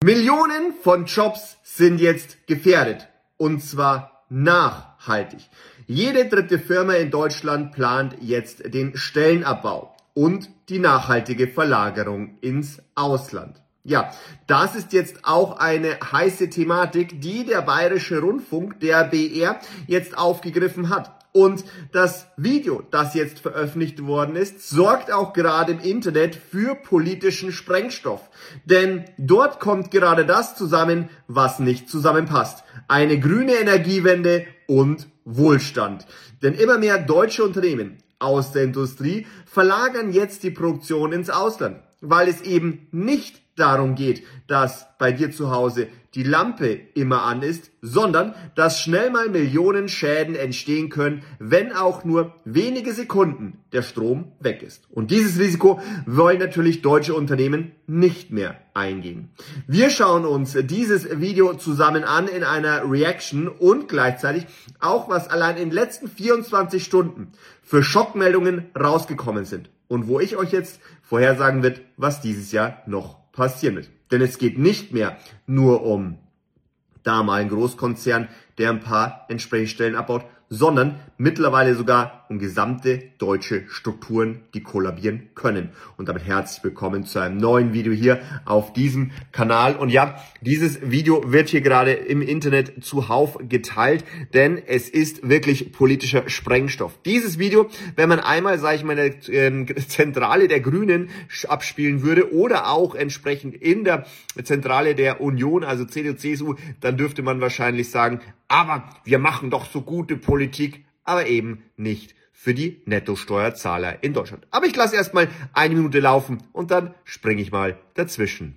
Millionen von Jobs sind jetzt gefährdet. Und zwar nachhaltig. Jede dritte Firma in Deutschland plant jetzt den Stellenabbau und die nachhaltige Verlagerung ins Ausland. Ja, das ist jetzt auch eine heiße Thematik, die der Bayerische Rundfunk, der BR, jetzt aufgegriffen hat. Und das Video, das jetzt veröffentlicht worden ist, sorgt auch gerade im Internet für politischen Sprengstoff. Denn dort kommt gerade das zusammen, was nicht zusammenpasst. Eine grüne Energiewende und Wohlstand. Denn immer mehr deutsche Unternehmen aus der Industrie verlagern jetzt die Produktion ins Ausland, weil es eben nicht darum geht, dass bei dir zu Hause die Lampe immer an ist, sondern dass schnell mal Millionen Schäden entstehen können, wenn auch nur wenige Sekunden der Strom weg ist. Und dieses Risiko wollen natürlich deutsche Unternehmen nicht mehr eingehen. Wir schauen uns dieses Video zusammen an in einer Reaction und gleichzeitig auch, was allein in den letzten 24 Stunden für Schockmeldungen rausgekommen sind und wo ich euch jetzt vorhersagen wird, was dieses Jahr noch passieren wird. Denn es geht nicht mehr nur um da mal einen Großkonzern, der ein paar entsprechende Stellen abbaut, sondern mittlerweile sogar um gesamte deutsche Strukturen, die kollabieren können. Und damit herzlich willkommen zu einem neuen Video hier auf diesem Kanal. Und ja, dieses Video wird hier gerade im Internet zuhauf geteilt, denn es ist wirklich politischer Sprengstoff. Dieses Video, wenn man einmal, sage ich mal, in der Zentrale der Grünen abspielen würde oder auch entsprechend in der Zentrale der Union, also CDU, CSU, dann dürfte man wahrscheinlich sagen, aber wir machen doch so gute Politik, aber eben nicht für die Nettosteuerzahler in Deutschland. Aber ich lasse erstmal eine Minute laufen und dann springe ich mal dazwischen.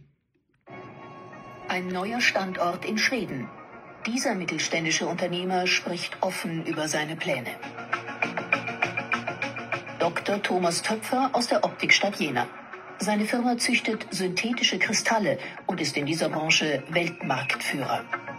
Ein neuer Standort in Schweden. Dieser mittelständische Unternehmer spricht offen über seine Pläne. Dr. Thomas Töpfer aus der Optikstadt Jena. Seine Firma züchtet synthetische Kristalle und ist in dieser Branche Weltmarktführer.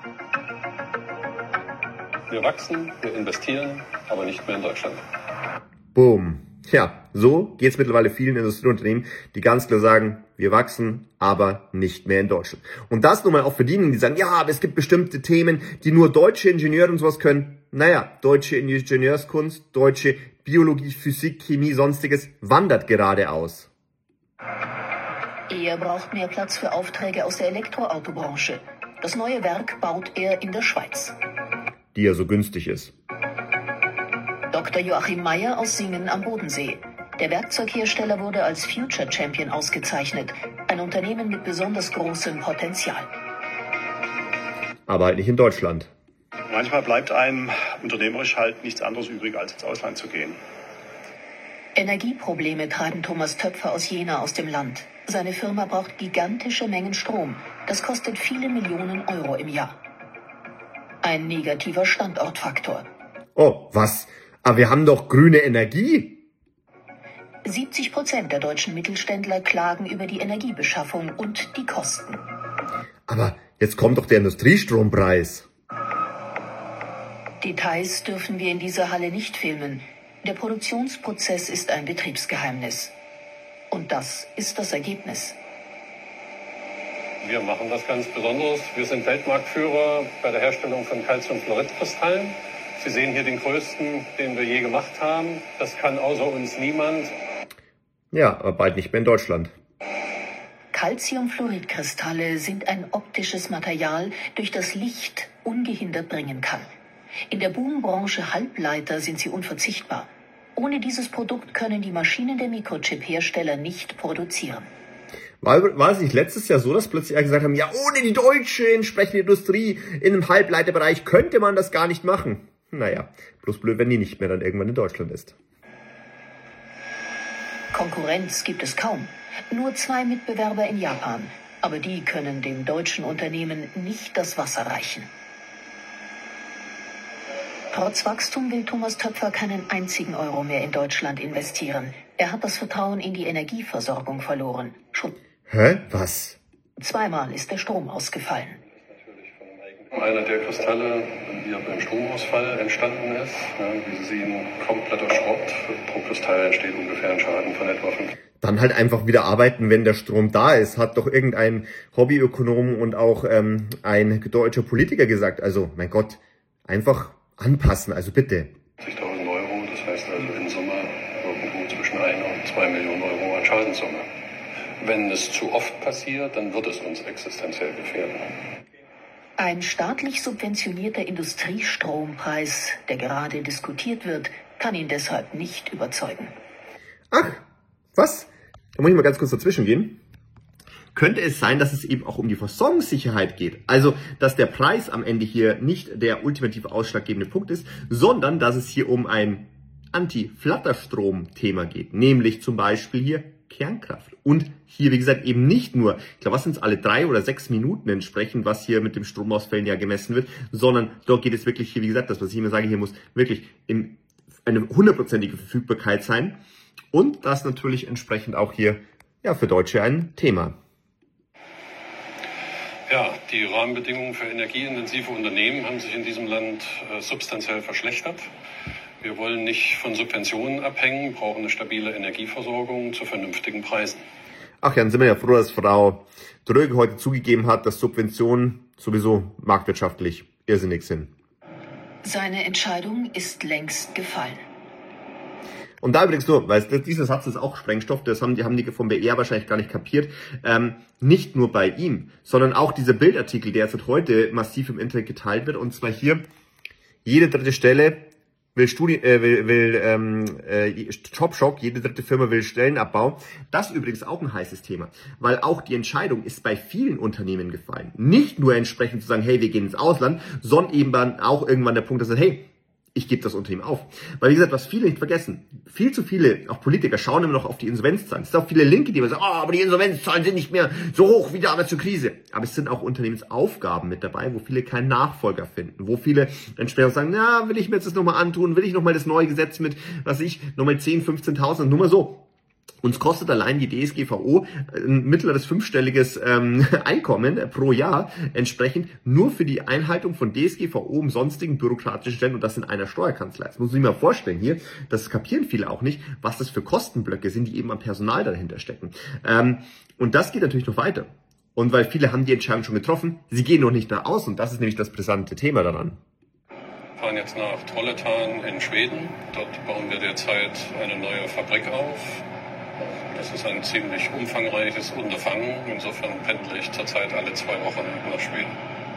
Wir wachsen, wir investieren, aber nicht mehr in Deutschland. Boom. Ja, so geht es mittlerweile vielen Industrieunternehmen, die ganz klar sagen, wir wachsen, aber nicht mehr in Deutschland. Und das nun mal auch für diejenigen, die sagen, ja, aber es gibt bestimmte Themen, die nur deutsche Ingenieure und sowas können. Naja, deutsche Ingenieurskunst, deutsche Biologie, Physik, Chemie, sonstiges wandert gerade aus. Er braucht mehr Platz für Aufträge aus der Elektroautobranche. Das neue Werk baut er in der Schweiz, die ja so günstig ist. Dr. Joachim Meyer aus Singen am Bodensee. Der Werkzeughersteller wurde als Future Champion ausgezeichnet. Ein Unternehmen mit besonders großem Potenzial. Aber halt nicht in Deutschland. Manchmal bleibt einem unternehmerisch halt nichts anderes übrig, als ins Ausland zu gehen. Energieprobleme treiben Thomas Töpfer aus Jena aus dem Land. Seine Firma braucht gigantische Mengen Strom. Das kostet viele Millionen Euro im Jahr. Ein negativer Standortfaktor. Oh, was? Aber wir haben doch grüne Energie. 70% der deutschen Mittelständler klagen über die Energiebeschaffung und die Kosten. Aber jetzt kommt doch der Industriestrompreis. Details dürfen wir in dieser Halle nicht filmen. Der Produktionsprozess ist ein Betriebsgeheimnis. Und das ist das Ergebnis. Wir machen das ganz Besonderes. Wir sind Weltmarktführer bei der Herstellung von Calciumfluoridkristallen. Sie sehen hier den größten, den wir je gemacht haben. Das kann außer uns niemand. Ja, aber bald nicht mehr in Deutschland. Calciumfluoridkristalle sind ein optisches Material, durch das Licht ungehindert dringen kann. In der Boom-Branche Halbleiter sind sie unverzichtbar. Ohne dieses Produkt können die Maschinen der Mikrochip-Hersteller nicht produzieren. War es nicht letztes Jahr so, dass plötzlich gesagt haben, ja, ohne die deutsche entsprechende Industrie in einem Halbleiterbereich könnte man das gar nicht machen? Naja, bloß blöd, wenn die nicht mehr dann irgendwann in Deutschland ist. Konkurrenz gibt es kaum. Nur 2 Mitbewerber in Japan. Aber die können dem deutschen Unternehmen nicht das Wasser reichen. Trotz Wachstum will Thomas Töpfer keinen einzigen Euro mehr in Deutschland investieren. Er hat das Vertrauen in die Energieversorgung verloren. Hä? Was? 2-mal ist der Strom ausgefallen. Einer der Kristalle hier beim Stromausfall entstanden ist. Ja, wie Sie sehen, kompletter Schrott. Pro Kristall entsteht ungefähr ein Schaden von etwa 5. Dann halt einfach wieder arbeiten, wenn der Strom da ist, hat doch irgendein Hobbyökonom und auch ein deutscher Politiker gesagt. Also, mein Gott, einfach anpassen, also bitte. 50.000 Euro, das heißt also in Summe irgendwo zwischen 1 und 2 Millionen Euro an Schadenssumme. Wenn es zu oft passiert, dann wird es uns existenziell gefährden. Ein staatlich subventionierter Industriestrompreis, der gerade diskutiert wird, kann ihn deshalb nicht überzeugen. Ach, was? Da muss ich mal ganz kurz dazwischen gehen. Könnte es sein, dass es eben auch um die Versorgungssicherheit geht? Also, dass der Preis am Ende hier nicht der ultimativ ausschlaggebende Punkt ist, sondern dass es hier um ein Anti-Flatterstrom-Thema geht. Nämlich zum Beispiel hier Kernkraft. Und hier, wie gesagt, eben nicht nur, ich glaube, was sind es, alle 3 oder 6 Minuten entsprechend, was hier mit dem Stromausfällen ja gemessen wird, sondern dort geht es wirklich hier, wie gesagt, das, was ich immer sage, hier muss wirklich eine 100%ige Verfügbarkeit sein. Und das natürlich entsprechend auch hier ja für Deutsche ein Thema. Ja, die Rahmenbedingungen für energieintensive Unternehmen haben sich in diesem Land substanziell verschlechtert. Wir wollen nicht von Subventionen abhängen, brauchen eine stabile Energieversorgung zu vernünftigen Preisen. Ach ja, dann sind wir ja froh, dass Frau Dröge heute zugegeben hat, dass Subventionen sowieso marktwirtschaftlich irrsinnig sind. Seine Entscheidung ist längst gefallen. Und da übrigens nur, weil dieser Satz ist auch Sprengstoff, das haben die vom BR wahrscheinlich gar nicht kapiert, nicht nur bei ihm, sondern auch dieser Bildartikel, der jetzt heute massiv im Internet geteilt wird, und zwar hier, jede dritte Stelle Jobshock, jede dritte Firma will Stellenabbau. Das ist übrigens auch ein heißes Thema, weil auch die Entscheidung ist bei vielen Unternehmen gefallen. Nicht nur entsprechend zu sagen, hey, wir gehen ins Ausland, sondern eben dann auch irgendwann der Punkt, dass hey, ich gebe das Unternehmen auf. Weil wie gesagt, was viele nicht vergessen, viel zu viele, auch Politiker, schauen immer noch auf die Insolvenzzahlen. Es sind auch viele Linke, die immer sagen, aber die Insolvenzzahlen sind nicht mehr so hoch wie damals zur Krise. Aber es sind auch Unternehmensaufgaben mit dabei, wo viele keinen Nachfolger finden. Wo viele entsprechend sagen, na, will ich mir jetzt das nochmal antun, will ich nochmal das neue Gesetz mit, nochmal 10.000, 15.000, nur mal so. Uns kostet allein die DSGVO ein mittleres 5-stelliges Einkommen pro Jahr entsprechend nur für die Einhaltung von DSGVO und sonstigen bürokratischen Stellen, und das in einer Steuerkanzlei. Das muss man sich mal vorstellen hier, das kapieren viele auch nicht, was das für Kostenblöcke sind, die eben am Personal dahinter stecken. Und das geht natürlich noch weiter. Und weil viele haben die Entscheidung schon getroffen, sie gehen noch nicht nach außen, und das ist nämlich das brisante Thema daran. Wir fahren jetzt nach Trollhättan in Schweden. Dort bauen wir derzeit eine neue Fabrik auf. Das ist ein ziemlich umfangreiches Unterfangen. Insofern pendle ich zurzeit alle 2 Wochen nach Schweden.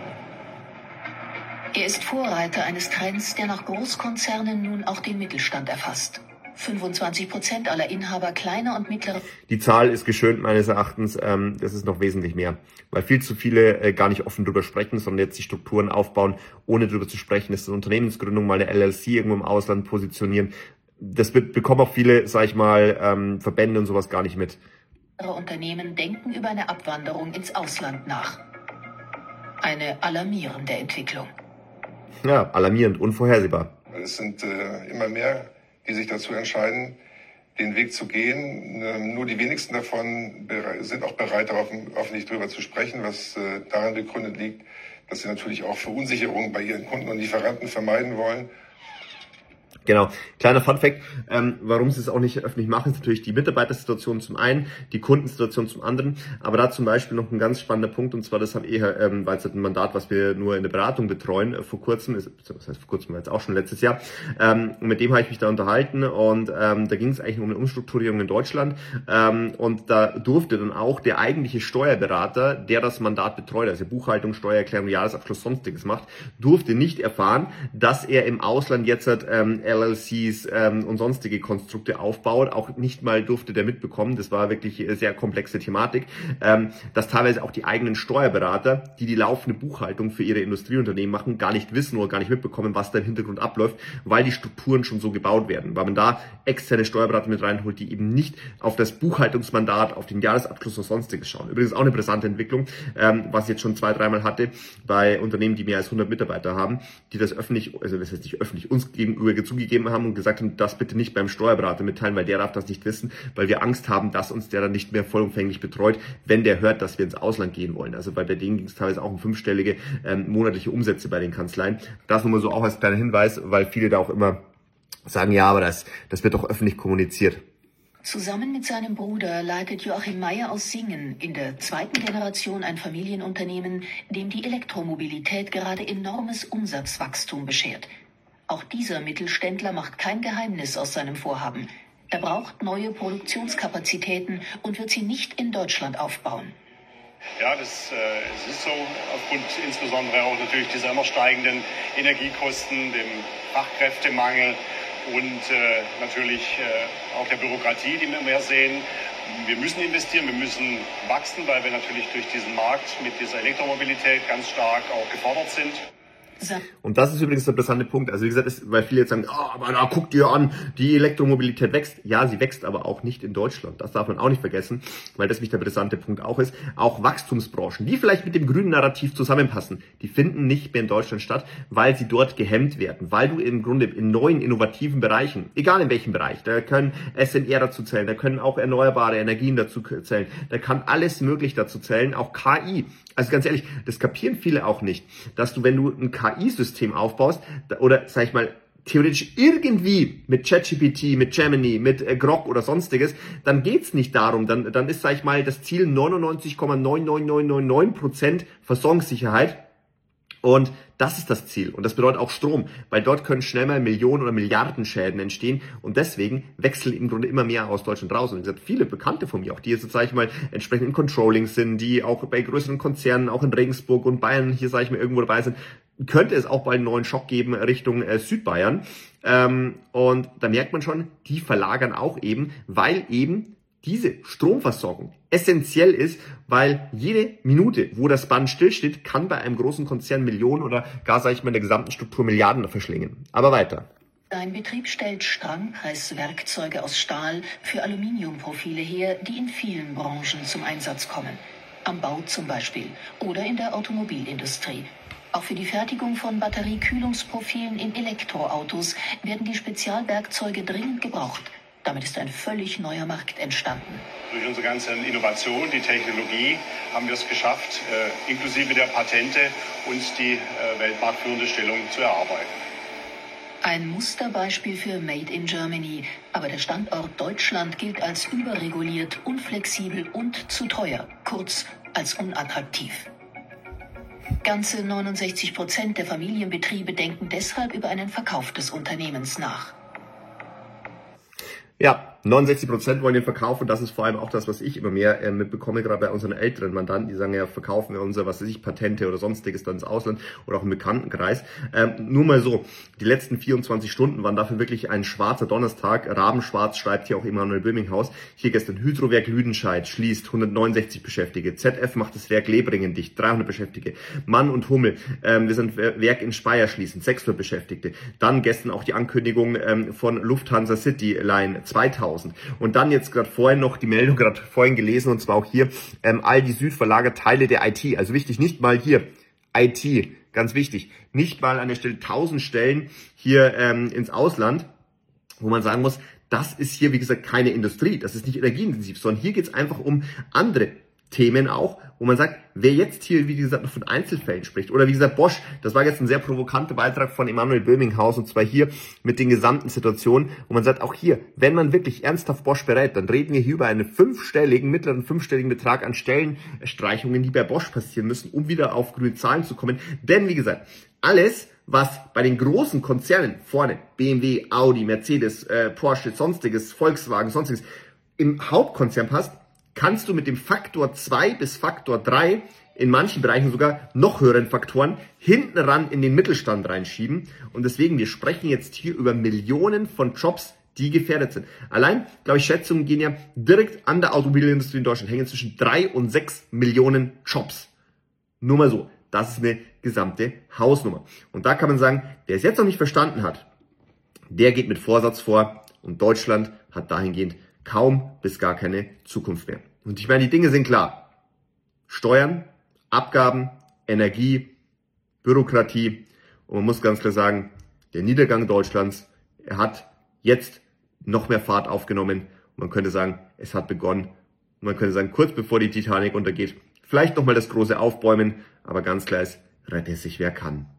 Er ist Vorreiter eines Trends, der nach Großkonzernen nun auch den Mittelstand erfasst. 25% aller Inhaber kleiner und mittlerer... Die Zahl ist geschönt meines Erachtens, das ist noch wesentlich mehr, weil viel zu viele gar nicht offen drüber sprechen, sondern jetzt die Strukturen aufbauen, ohne drüber zu sprechen. Das ist eine Unternehmensgründung, mal eine LLC irgendwo im Ausland positionieren. Das bekommen auch viele, sag ich mal, Verbände und sowas gar nicht mit. Unternehmen denken über eine Abwanderung ins Ausland nach. Eine alarmierende Entwicklung. Ja, alarmierend, unvorhersehbar. Es sind immer mehr, die sich dazu entscheiden, den Weg zu gehen. Nur die wenigsten davon sind auch bereit, darauf öffentlich darüber zu sprechen, was daran begründet liegt, dass sie natürlich auch Verunsicherung bei ihren Kunden und Lieferanten vermeiden wollen. Genau. Kleiner Funfact, warum sie es auch nicht öffentlich machen, ist natürlich die Mitarbeitersituation zum einen, die Kundensituation zum anderen, aber da zum Beispiel noch ein ganz spannender Punkt, und zwar, das habe ich, weil es ein Mandat, was wir nur in der Beratung betreuen, vor kurzem, das heißt vor kurzem, jetzt auch schon letztes Jahr, und mit dem habe ich mich da unterhalten, und da ging es eigentlich um eine Umstrukturierung in Deutschland, und da durfte dann auch der eigentliche Steuerberater, der das Mandat betreut, also Buchhaltung, Steuererklärung, Jahresabschluss, sonstiges macht, durfte nicht erfahren, dass er im Ausland jetzt LLCs und sonstige Konstrukte aufbaut. Auch nicht mal durfte der mitbekommen, das war wirklich eine sehr komplexe Thematik, dass teilweise auch die eigenen Steuerberater, die laufende Buchhaltung für ihre Industrieunternehmen machen, gar nicht wissen oder gar nicht mitbekommen, was da im Hintergrund abläuft, weil die Strukturen schon so gebaut werden. Weil man da externe Steuerberater mit reinholt, die eben nicht auf das Buchhaltungsmandat, auf den Jahresabschluss oder sonstiges schauen. Übrigens auch eine brisante Entwicklung, was ich jetzt schon 2-3 Mal hatte bei Unternehmen, die mehr als 100 Mitarbeiter haben, die das öffentlich, also das heißt nicht öffentlich, uns gegenüber zugegeben zugegeben haben und gesagt haben, das bitte nicht beim Steuerberater mitteilen, weil der darf das nicht wissen, weil wir Angst haben, dass uns der dann nicht mehr vollumfänglich betreut, wenn der hört, dass wir ins Ausland gehen wollen. Also weil bei denen ging es teilweise auch um 5-stellige monatliche Umsätze bei den Kanzleien. Das nur mal so auch als kleiner Hinweis, weil viele da auch immer sagen, ja, aber das wird doch öffentlich kommuniziert. Zusammen mit seinem Bruder leitet Joachim Meyer aus Singen in der zweiten Generation ein Familienunternehmen, dem die Elektromobilität gerade enormes Umsatzwachstum beschert. Auch dieser Mittelständler macht kein Geheimnis aus seinem Vorhaben. Er braucht neue Produktionskapazitäten und wird sie nicht in Deutschland aufbauen. Ja, es ist so, aufgrund insbesondere auch natürlich dieser immer steigenden Energiekosten, dem Fachkräftemangel und natürlich auch der Bürokratie, die wir mehr sehen. Wir müssen investieren, wir müssen wachsen, weil wir natürlich durch diesen Markt mit dieser Elektromobilität ganz stark auch gefordert sind. Und das ist übrigens der interessante Punkt. Also wie gesagt, weil viele jetzt sagen, aber da guckt ihr an, die Elektromobilität wächst. Ja, sie wächst aber auch nicht in Deutschland. Das darf man auch nicht vergessen, weil das nämlich der interessante Punkt auch ist. Auch Wachstumsbranchen, die vielleicht mit dem grünen Narrativ zusammenpassen, die finden nicht mehr in Deutschland statt, weil sie dort gehemmt werden. Weil du im Grunde in neuen, innovativen Bereichen, egal in welchem Bereich, da können SMR dazu zählen, da können auch erneuerbare Energien dazu zählen, da kann alles möglich dazu zählen, auch KI. Also ganz ehrlich, das kapieren viele auch nicht, dass du, wenn du ein KI-System aufbaust oder, sag ich mal, theoretisch irgendwie mit ChatGPT, mit Gemini, mit Grok oder sonstiges, dann geht's nicht darum, dann ist, sag ich mal, das Ziel 99,99999% Versorgungssicherheit. Und das ist das Ziel. Und das bedeutet auch Strom, weil dort können schnell mal Millionen oder Milliarden Schäden entstehen. Und deswegen wechseln im Grunde immer mehr aus Deutschland raus. Und wie gesagt, viele Bekannte von mir, auch die jetzt, sage ich mal, entsprechend im Controlling sind, die auch bei größeren Konzernen, auch in Regensburg und Bayern hier, sage ich mal, irgendwo dabei sind, könnte es auch bald einen neuen Schock geben Richtung Südbayern. Und da merkt man schon, die verlagern auch eben, weil eben diese Stromversorgung essentiell ist, weil jede Minute, wo das Band stillsteht, kann bei einem großen Konzern Millionen oder gar, sage ich mal, in der gesamten Struktur Milliarden verschlingen. Aber weiter. Sein Betrieb stellt Strangpresswerkzeuge aus Stahl für Aluminiumprofile her, die in vielen Branchen zum Einsatz kommen. Am Bau zum Beispiel oder in der Automobilindustrie. Auch für die Fertigung von Batteriekühlungsprofilen in Elektroautos werden die Spezialwerkzeuge dringend gebraucht. Damit ist ein völlig neuer Markt entstanden. Durch unsere ganze Innovation, die Technologie, haben wir es geschafft, inklusive der Patente uns die weltmarktführende Stellung zu erarbeiten. Ein Musterbeispiel für Made in Germany. Aber der Standort Deutschland gilt als überreguliert, unflexibel und zu teuer. Kurz, als unattraktiv. Ganze 69% der Familienbetriebe denken deshalb über einen Verkauf des Unternehmens nach. Ja, 69% wollen den verkaufen. Das ist vor allem auch das, was ich immer mehr mitbekomme, gerade bei unseren älteren Mandanten, die sagen, ja, verkaufen wir unser, was weiß ich, Patente oder sonstiges dann ins Ausland oder auch im Bekanntenkreis. Nur mal so, die letzten 24 Stunden waren dafür wirklich ein schwarzer Donnerstag. Rabenschwarz schreibt hier auch Emanuel Böhminghaus. Hier gestern Hydrowerk Lüdenscheid schließt 169 Beschäftigte. ZF macht das Werk Lebringen dicht, 300 Beschäftigte. Mann und Hummel, wir sind Werk in Speyer schließen, 600 Beschäftigte. Dann gestern auch die Ankündigung von Lufthansa City Line, 2000. Und dann jetzt gerade vorhin noch die Meldung, gerade vorhin gelesen, und zwar auch hier, Aldi Süd verlagert Teile der IT. Also wichtig, nicht mal hier IT, ganz wichtig, nicht mal an der Stelle 1000 Stellen hier ins Ausland, wo man sagen muss, das ist hier, wie gesagt, keine Industrie, das ist nicht energieintensiv, sondern hier geht es einfach um andere Themen auch, wo man sagt, wer jetzt hier, wie gesagt, noch von Einzelfällen spricht, oder wie gesagt, Bosch, das war jetzt ein sehr provokanter Beitrag von Emanuel Böhminghaus, und zwar hier mit den gesamten Situationen, wo man sagt, auch hier, wenn man wirklich ernsthaft Bosch berät, dann reden wir hier über einen mittleren fünfstelligen Betrag an Stellenstreichungen, die bei Bosch passieren müssen, um wieder auf grüne Zahlen zu kommen. Denn, wie gesagt, alles, was bei den großen Konzernen vorne, BMW, Audi, Mercedes, Porsche, sonstiges, Volkswagen, sonstiges, im Hauptkonzern passt, kannst du mit dem Faktor 2 bis Faktor 3, in manchen Bereichen sogar noch höheren Faktoren, hinten ran in den Mittelstand reinschieben. Und deswegen, wir sprechen jetzt hier über Millionen von Jobs, die gefährdet sind. Allein, glaube ich, Schätzungen gehen ja direkt an der Automobilindustrie in Deutschland, hängen zwischen 3 und 6 Millionen Jobs. Nur mal so, das ist eine gesamte Hausnummer. Und da kann man sagen, wer es jetzt noch nicht verstanden hat, der geht mit Vorsatz vor, und Deutschland hat dahingehend kaum bis gar keine Zukunft mehr. Und ich meine, die Dinge sind klar. Steuern, Abgaben, Energie, Bürokratie. Und man muss ganz klar sagen, der Niedergang Deutschlands Er hat jetzt noch mehr Fahrt aufgenommen. Man könnte sagen, es hat begonnen. Man könnte sagen, kurz bevor die Titanic untergeht, vielleicht nochmal das große Aufbäumen, aber ganz klar ist, rette sich wer kann.